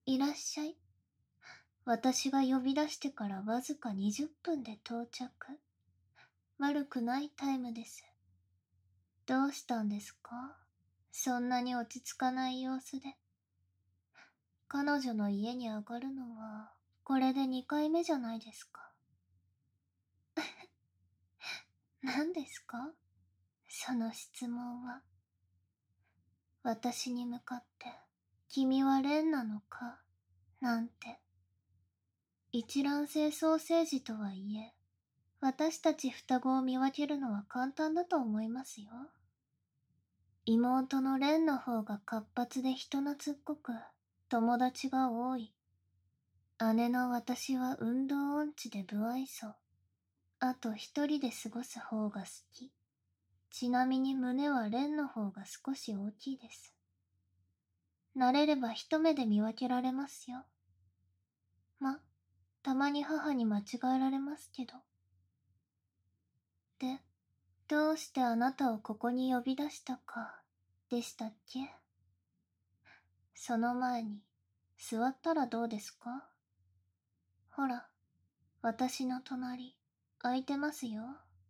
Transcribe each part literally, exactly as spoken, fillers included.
いらっしゃい。私が呼び出してからわずかにじゅっぷんで到着。悪くないタイムです。どうしたんですか？そんなに落ち着かない様子で。彼女の家に上がるのは、これでにかいめじゃないですか。何ですかその質問は。私に向かって、君はレンなのかなんて。一卵性ソーセージとはいえ、私たち双子を見分けるのは簡単だと思いますよ。妹のレンの方が活発で人懐っこく、友達が多い。姉の私は運動音痴で不愛想。あと一人で過ごす方が好き。ちなみに胸はレンの方が少し大きいです。慣れれば一目で見分けられますよ。ま、たまに母に間違えられますけど。で、どうしてあなたをここに呼び出したか、でしたっけ？その前に、座ったらどうですか？ほら、私の隣、空いてますよ。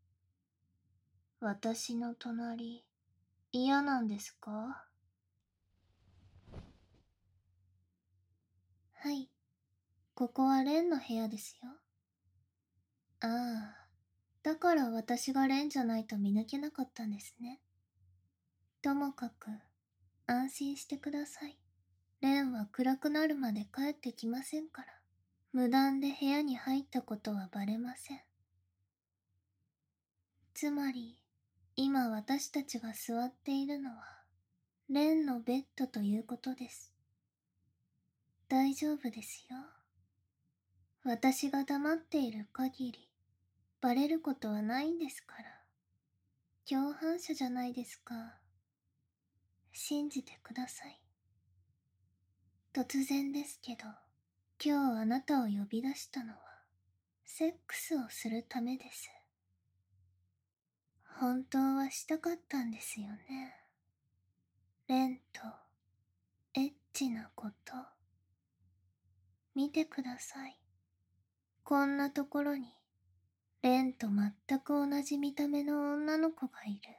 私の隣、嫌なんですか？はい、ここはレンの部屋ですよ。ああ、だから私がレンじゃないと見抜けなかったんですね。ともかく、安心してください。レンは暗くなるまで帰ってきませんから。無断で部屋に入ったことはバレません。つまり、今私たちが座っているのは、レンのベッドということです。大丈夫ですよ。私が黙っている限り、バレることはないんですから。共犯者じゃないですか。信じてください。突然ですけど、今日あなたを呼び出したのは、セックスをするためです。本当はしたかったんですよね。レンと、エッチなこと。見てください。こんなところに、レンと全く同じ見た目の女の子がいる。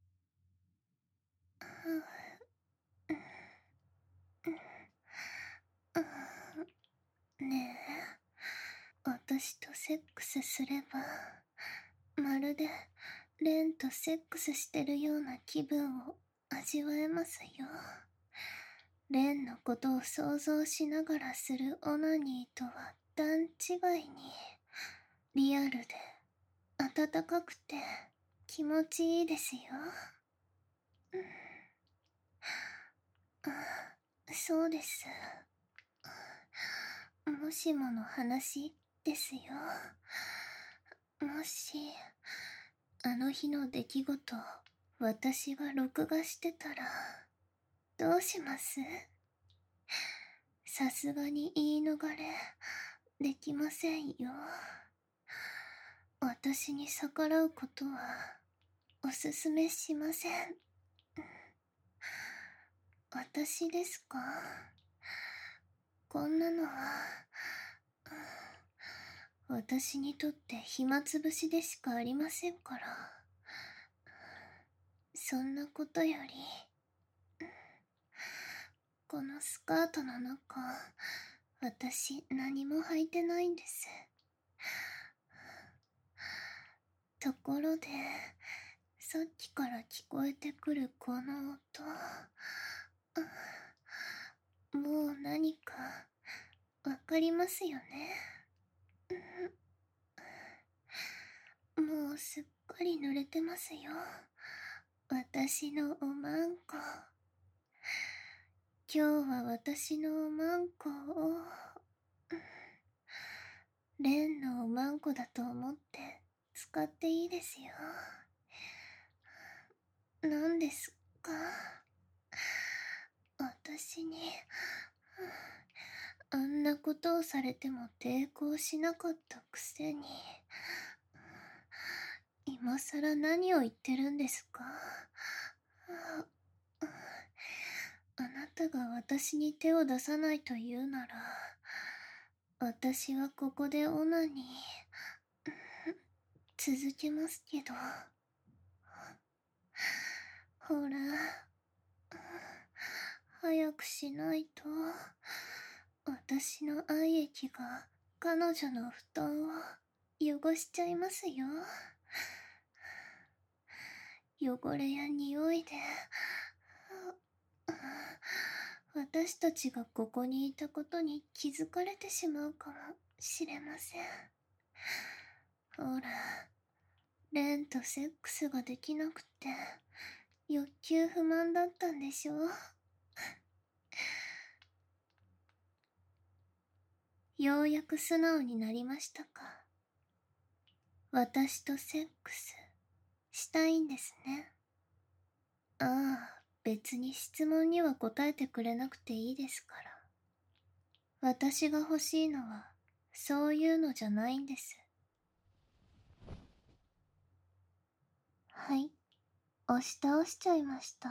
ねえ、私とセックスすれば、まるでレンとセックスしてるような気分を味わえますよ。レンのことを想像しながらするオナニーとは段違いに、リアルで温かくて気持ちいいですよ。あ、そうです。もしもの話ですよ。もし、あの日の出来事を私が録画してたら、どうします？さすがに言い逃れできませんよ。私に逆らうことはおすすめしません。私ですか？こんなのは、私にとって暇つぶしでしかありませんから。そんなことより、このスカートの中、私何も履いてないんです。ところで、さっきから聞こえてくるこの音、もう何かわかりますよね。もうすっかり濡れてますよ。私のおまんこ。今日は私のおまんこを、レンのおまんこだと思って使っていいですよ。何ですか？私に、あんなことをされても抵抗しなかったくせに、今さら何を言ってるんですか？あなたたが私に手を出さないと言うなら、私はここでオナに続けますけど。ほら、早くしないと、私の愛液が彼女の布団を汚しちゃいますよ。汚れや匂いで、私たちがここにいたことに気づかれてしまうかもしれません。ほら、レンとセックスができなくて、欲求不満だったんでしょ。ようやく素直になりましたか。私とセックスしたいんですね。ああ、別に質問には答えてくれなくていいですから。私が欲しいのはそういうのじゃないんです。はい、押し倒しちゃいました。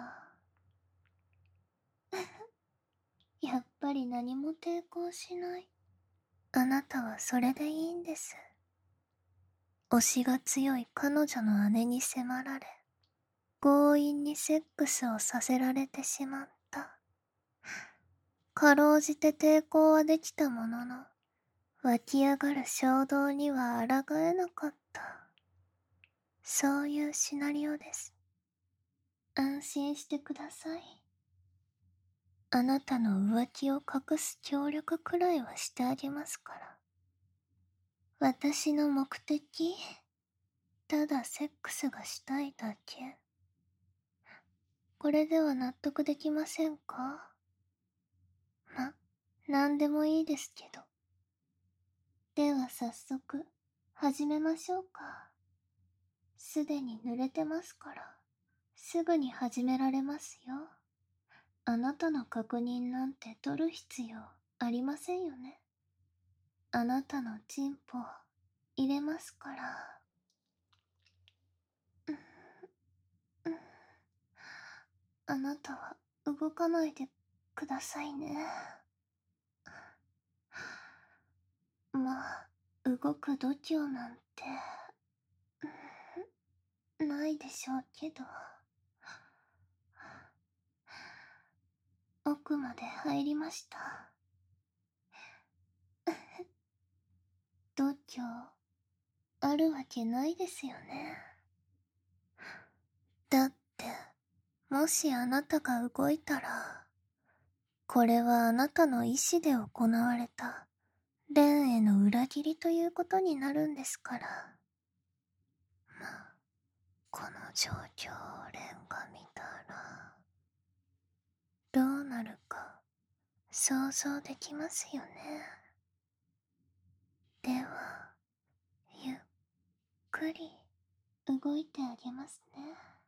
やっぱり何も抵抗しない。あなたはそれでいいんです。推しが強い彼女の姉に迫られ、強引にセックスをさせられてしまった。かろうじて抵抗はできたものの、湧き上がる衝動には抗えなかった。そういうシナリオです。安心してください。あなたの浮気を隠す協力くらいはしてあげますから。私の目的、ただセックスがしたいだけ。これでは納得できませんか？ま、なんでもいいですけど。では早速、始めましょうか。すでに濡れてますから、すぐに始められますよ。あなたの確認なんて取る必要ありませんよね。あなたのチンポ入れますから。あなたは動かないでくださいね。まあ、動く度胸なんて、ないでしょうけど。奥まで入りました。度胸、あるわけないですよね。だって、もしあなたが動いたら、これはあなたの意志で行われた、レンへの裏切りということになるんですから。まあ、この状況をレンが見たら、どうなるか想像できますよね。では、ゆっくり動いてあげますね。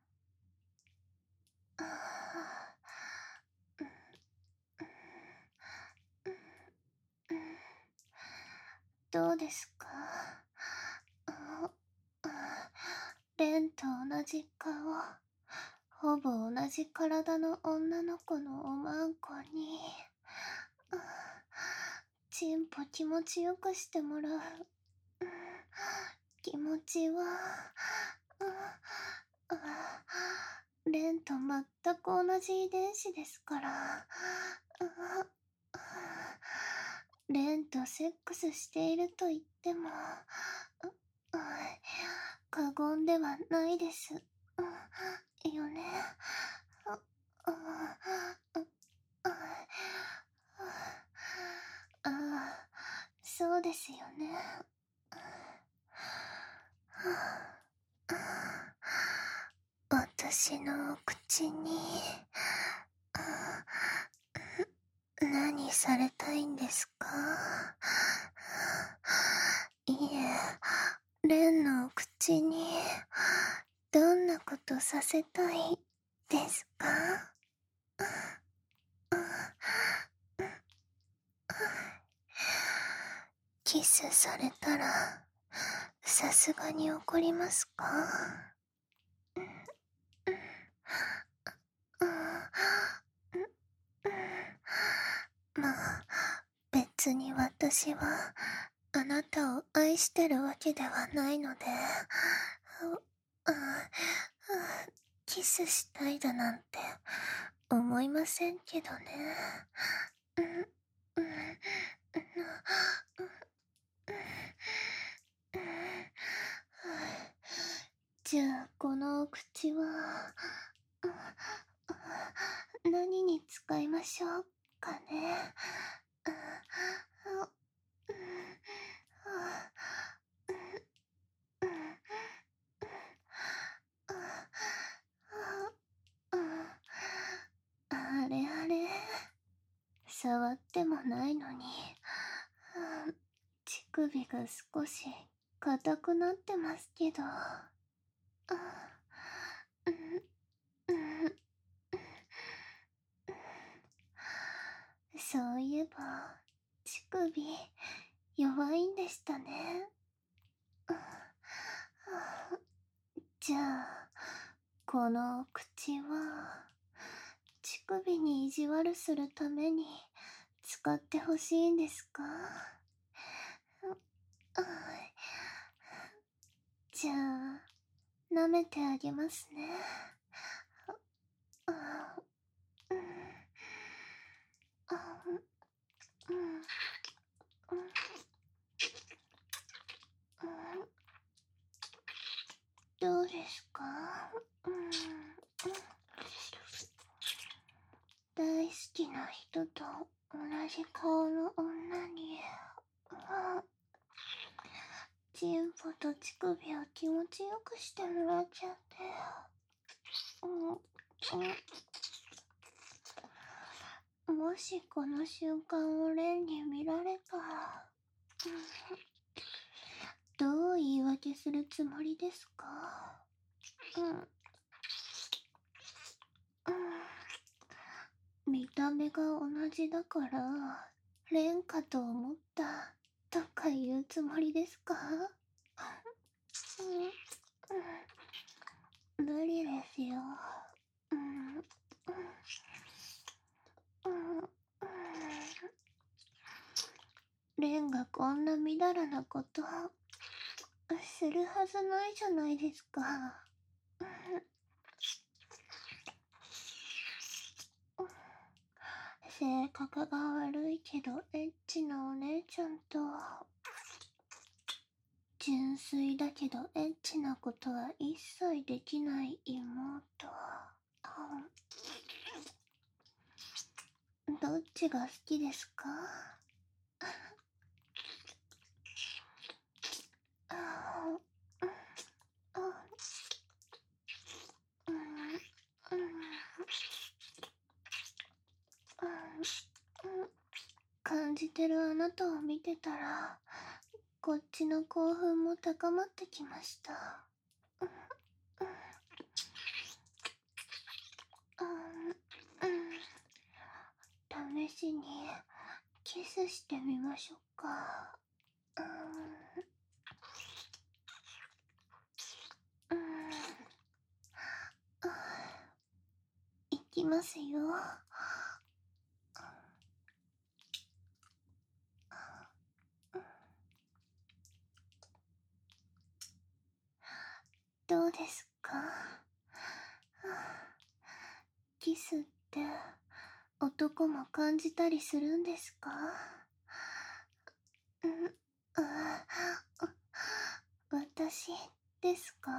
ああ、どうですか？レンと同じ顔、ほぼ同じ体の女の子のおまんこに、チンポ気持ちよくしてもらう。気持ちは、レンと全く同じ遺伝子ですから。レンとセックスしていると言っても、過言ではないです。よね。ああ、そうですよね。私のお口に、何されたいんですか？いえ、レンのお口に、どんなことさせたいですか？キスされたら、さすがに怒りますか？ まあ、別に私はあなたを愛してるわけではないので、ああキスしたいだなんて思いませんけどね。うんうんじゃあこのお口は何に使いましょうかね。あれあれ、触ってもないのに、乳首が少し硬くなってますけど。そういえば乳首弱いんでしたね。じゃあこのお口は乳首に意地悪するために使ってほしいんですか？じゃあ舐めてあげますね。どうですか？大好きな人と同じ顔の女にチンポと乳首を気持ちよくしてもらっちゃって、もしこの瞬間をレンに見られたら、どう言い訳するつもりですか？見た目が同じだからレンかと思ったとか言うつもりですか？無理ですよ。レンがこんなみだらなことするはずないじゃないですか。性格が悪いけどエッチなお姉ちゃんと純粋だけどエッチなことは一切できない妹。どっちが好きですか？感じてるあなたを見てたらこっちの興奮も高まってきました。試しにキスしてみましょうか。いきますよ。どうですか？キスって男も感じたりするんですか？私ですか？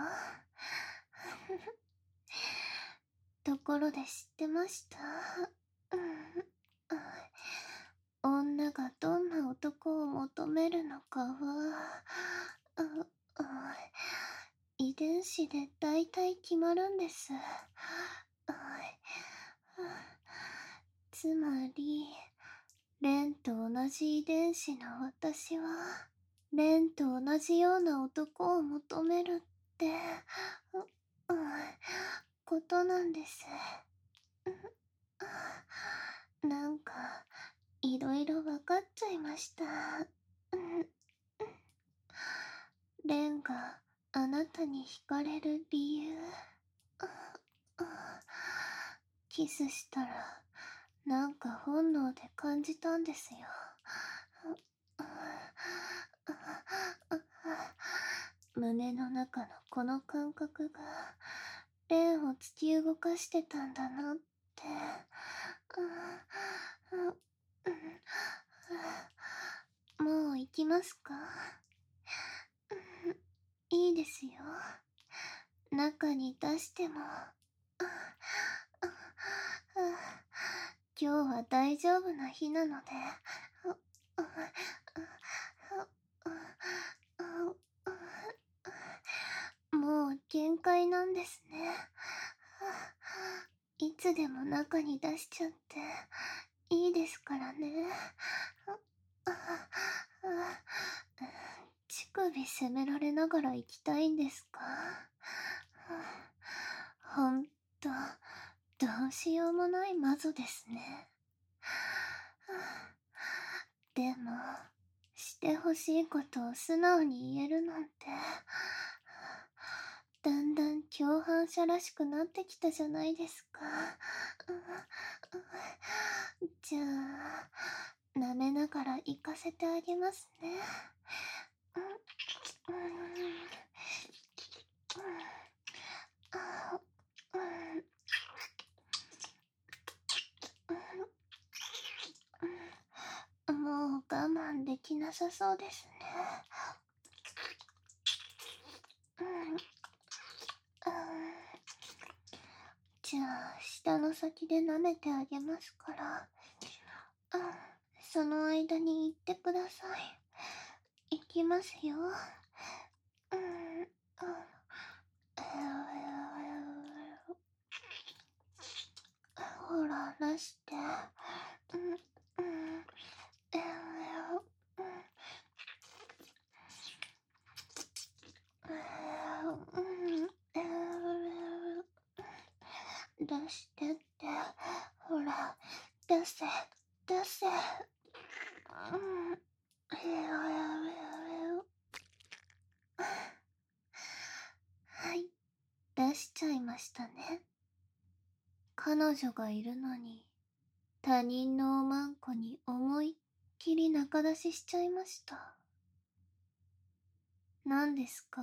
ところで知ってました？女がどんな男を求めるのかは遺伝子で大体決まるんです。つまりレンと同じ遺伝子の私はレンと同じような男を求めるってことなんです。なんかいろいろ分かっちゃいました。レンがあなたに惹かれる理由、キスしたらなんか本能で感じたんですよ。胸の中のこの感覚が霊を突き動かしてたんだなって。もう行きますか？いいですよ。中に出しても。今日は大丈夫な日なので。もう限界なんですね。いつでも中に出しちゃっていいですからね。乳首責められながら行きたいんですか？ほんと、どうしようもないマゾですね。でも、してほしいことを素直に言えるなんて、だんだん共犯者らしくなってきたじゃないですか。じゃあ、舐めながら行かせてあげますね。もう我慢できなさそうですね。じゃあ、舌の先で舐めてあげますから、その間に言ってください。行きますよ。ほら、出して。出してって。ほら、出せ、出せ。はい、出しちゃいましたね。彼女がいるのに、他人のおまんこに思いっきり中出ししちゃいました。何ですか？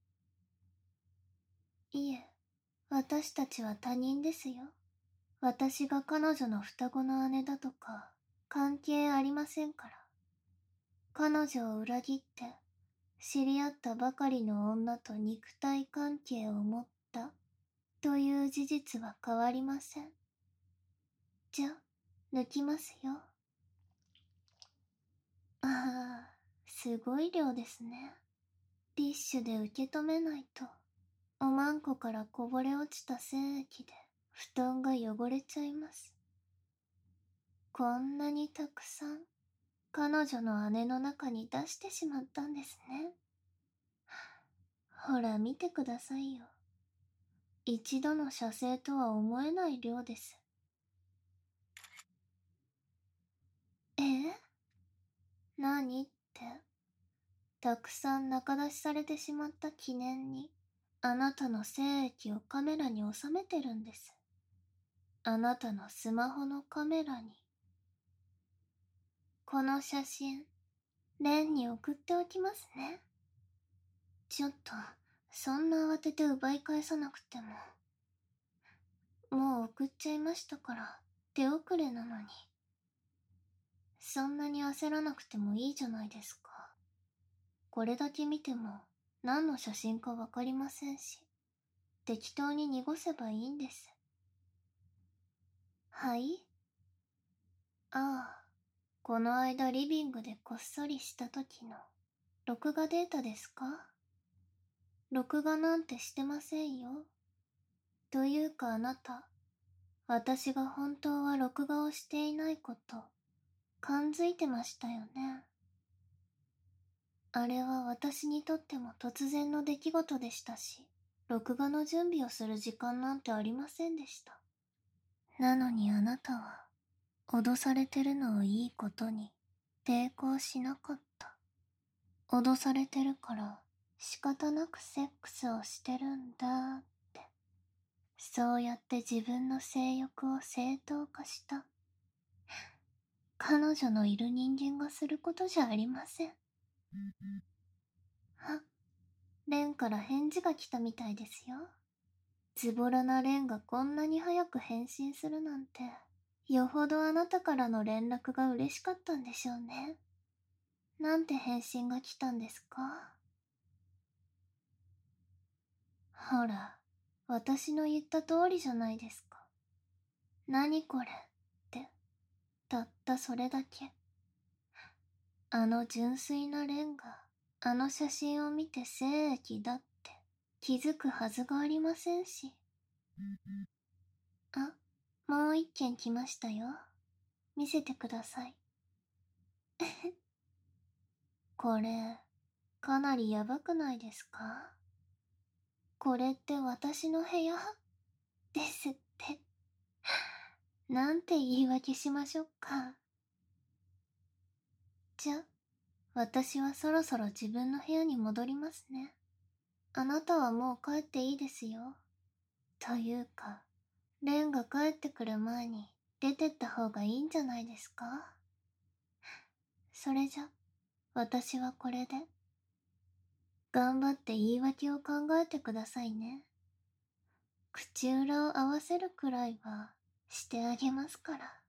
いえ、私たちは他人ですよ。私が彼女の双子の姉だとか、関係ありませんから。彼女を裏切って、知り合ったばかりの女と肉体関係を持ったという事実は変わりません。じゃ、抜きますよ。ああ、すごい量ですね。ティッシュで受け止めないと、おまんこからこぼれ落ちた精液で布団が汚れちゃいます。こんなにたくさん、彼女の姉の中に出してしまったんですね。ほら見てくださいよ。一度の射精とは思えない量です。え？何って。たくさん中出しされてしまった記念に、あなたの精液をカメラに収めてるんです。あなたのスマホのカメラに。この写真、レンに送っておきますね。ちょっと、そんな慌てて奪い返さなくても。もう送っちゃいましたから、手遅れなのに。そんなに焦らなくてもいいじゃないですか。これだけ見ても、何の写真かわかりませんし、適当に濁せばいいんです。はい？ああ、この間リビングでこっそりした時の、録画データですか？録画なんてしてませんよ。というかあなた、私が本当は録画をしていないこと、感づいてましたよね。あれは私にとっても突然の出来事でしたし、録画の準備をする時間なんてありませんでした。なのにあなたは、脅されてるのをいいことに、抵抗しなかった。脅されてるから、仕方なくセックスをしてるんだって。そうやって自分の性欲を正当化した。 彼女のいる人間がすることじゃありません。あ、レンから返事が来たみたいですよ。ズボラなレンがこんなに早く返信するなんて、よほどあなたからの連絡が嬉しかったんでしょうね。なんて返信が来たんですか？ほら、私の言った通りじゃないですか。何これって、たったそれだけ。あの純粋なレンが、あの写真を見て精液だって気づくはずがありませんし。あ、もう一件来ましたよ。見せてください。これ、かなりヤバくないですか？これって私の部屋ですって。なんて言い訳しましょうか。じゃ、私はそろそろ自分の部屋に戻りますね。あなたはもう帰っていいですよ。というか、レンが帰ってくる前に出てった方がいいんじゃないですか？それじゃ、私はこれで。頑張って言い訳を考えてくださいね。口裏を合わせるくらいはしてあげますから。